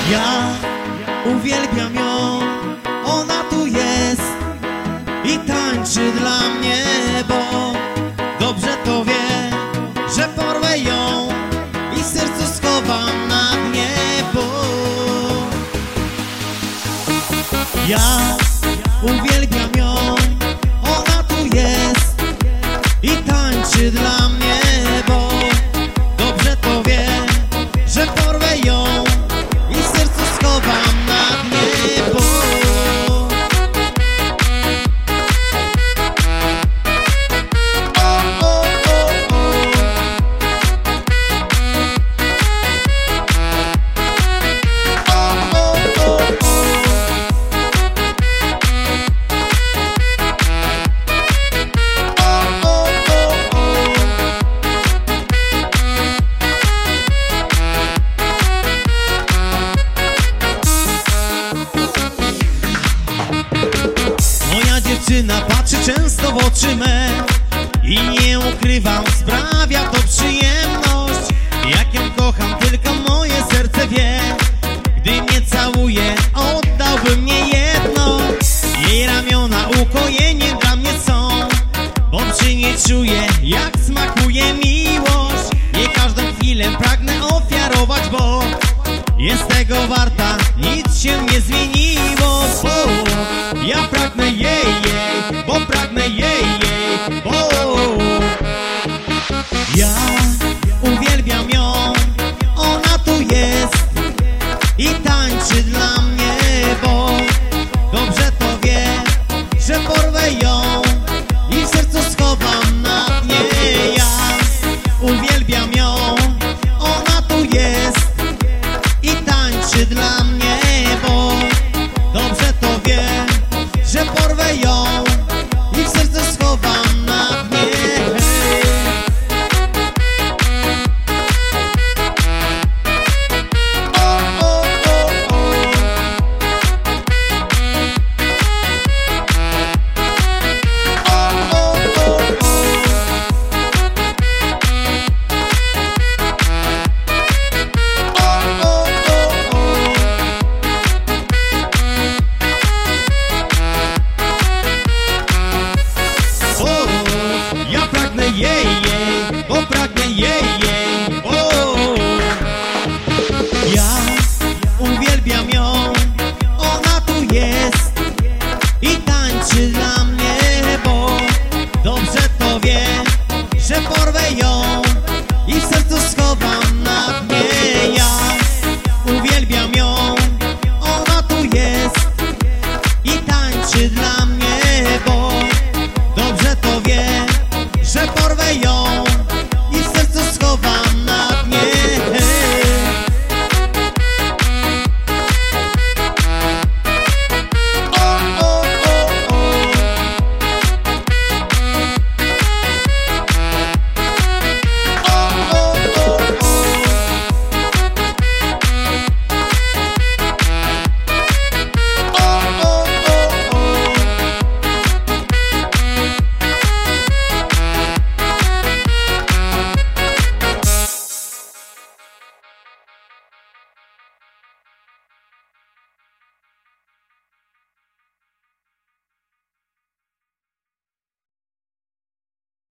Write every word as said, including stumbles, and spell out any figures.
Ja uwielbiam ją, ona tu jest i tańczy dla mnie, bo dobrze to wie, że porwę ją i sercu schowam na dnie, bo ja uwielbiam ją, ona tu jest i tańczy dla mnie, bo dobrze to wie, że porwę ją i sercu schowam na dnie, bo o, o, o, o. O, o, o, o. Moja dziewczyna patrzy często w oczy me i nie ukrywam, sprawia